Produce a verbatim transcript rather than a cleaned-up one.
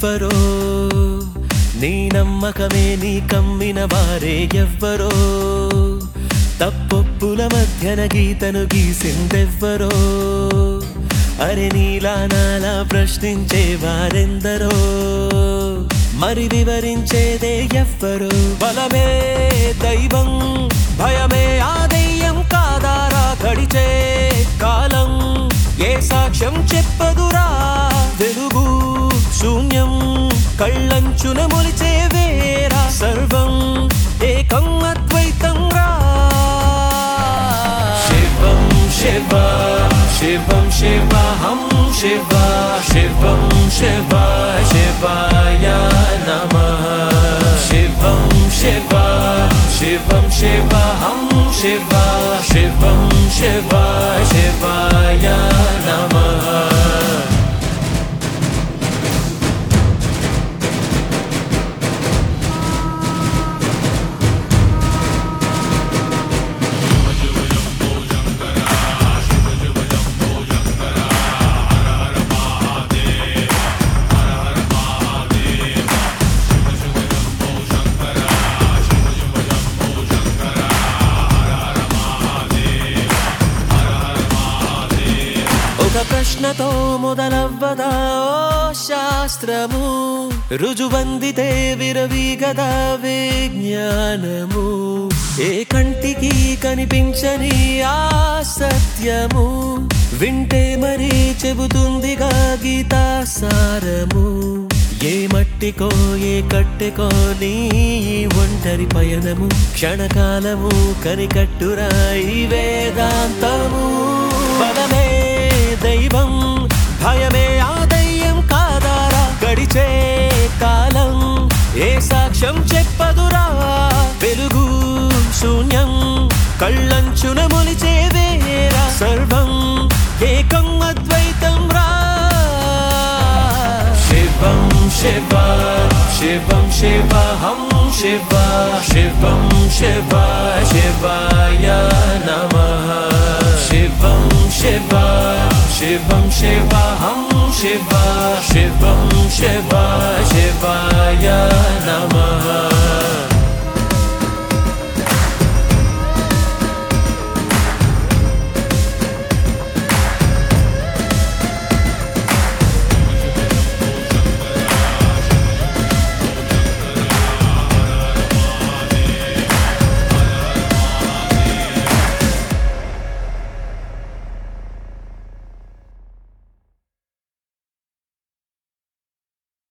ఎవ్వరో నీ నమ్మకమే నీ కమ్మిన వారే ఎవ్వరో తప్పొప్పుల మధ్యన గీతను గీసిందెవ్వరో అరే నీలా నాలా ప్రశ్నించే వారెందరో మరి వివరించేదే ఎవ్వరో బలమే దైవం భయమే ఆ దెయ్యం కాదారా గడిచే కాలం ఏ సాక్ష్యం చెప్పదురా వెలుగు శూన్యం కళ్ళంచున మొలిచే వేరా సర్వం ఏకం అద్వైతం రా శివం శివ శివం శివహం శివ శివం శివ శివాయ నమః శివం శివ శివం శివహం శివ శివం శివ శివాయ నమః ఒక ప్రశ్నతో మొదలవ్వదా ఓ శాస్త్రము రుజువందితే విరవీగదా విజ్ఞానము ఏ కంటికి కనిపించని ఆ సత్యము వింటే మరి చెబుతుందిగా గీతా సారము ఏ మట్టికో ఏ కట్టెకో నీ ఒంటరి పయనము క్షణకాలము కనికట్టురా ఈ వేదాంతము బలమే దైవం భయమే ఆ దెయ్యం కాదారా గడిచే కాలం ఏ సాక్ష్యం చెప్పదురా వెలుగు శూన్యం కళ్ళంచున మొలిచే వేరా సర్వం ఏకం అద్వైతం రా శివం శివ శివం శివహం శివ శివం శివ శివాయ నమః శివం శివ శివం శివహం శివ శివం శివ శివాయ నమః